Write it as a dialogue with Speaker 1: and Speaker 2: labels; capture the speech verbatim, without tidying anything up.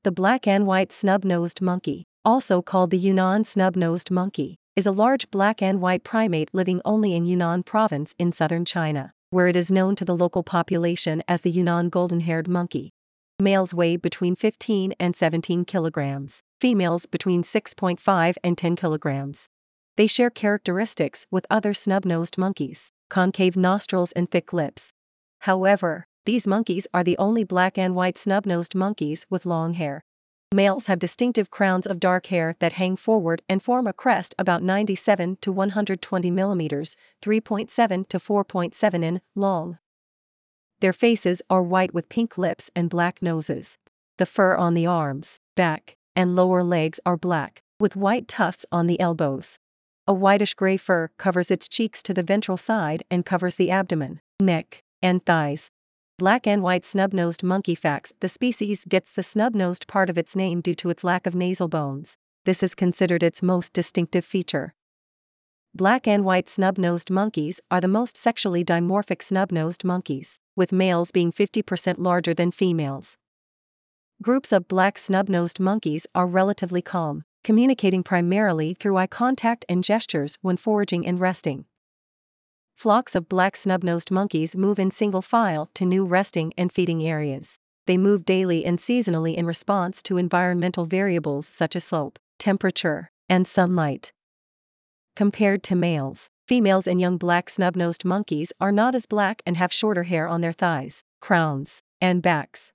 Speaker 1: The black and white snub-nosed monkey, also called the Yunnan snub-nosed monkey, is a large black and white primate living only in Yunnan province in southern China, where it is known to the local population as the Yunnan golden-haired monkey. Males weigh between fifteen and seventeen kilograms, females between six point five and ten kilograms. They share characteristics with other snub-nosed monkeys, concave nostrils and thick lips. However, these monkeys are the only black and white snub-nosed monkeys with long hair. Males have distinctive crowns of dark hair that hang forward and form a crest about ninety-seven to one hundred twenty millimeters, three point seven to four point seven in, long. Their faces are white with pink lips and black noses. The fur on the arms, back, and lower legs are black, with white tufts on the elbows. A whitish-gray fur covers its cheeks to the ventral side and covers the abdomen, neck, and thighs. Black and white snub-nosed monkey facts. The species gets the snub-nosed part of its name due to its lack of nasal bones. This is considered its most distinctive feature. Black and white snub-nosed monkeys are the most sexually dimorphic snub-nosed monkeys, with males being fifty percent larger than females. Groups of black snub-nosed monkeys are relatively calm, communicating primarily through eye contact and gestures when foraging and resting. Flocks of black snub-nosed monkeys move in single file to new resting and feeding areas. They move daily and seasonally in response to environmental variables such as slope, temperature, and sunlight. Compared to males, females and young black snub-nosed monkeys are not as black and have shorter hair on their thighs, crowns, and backs.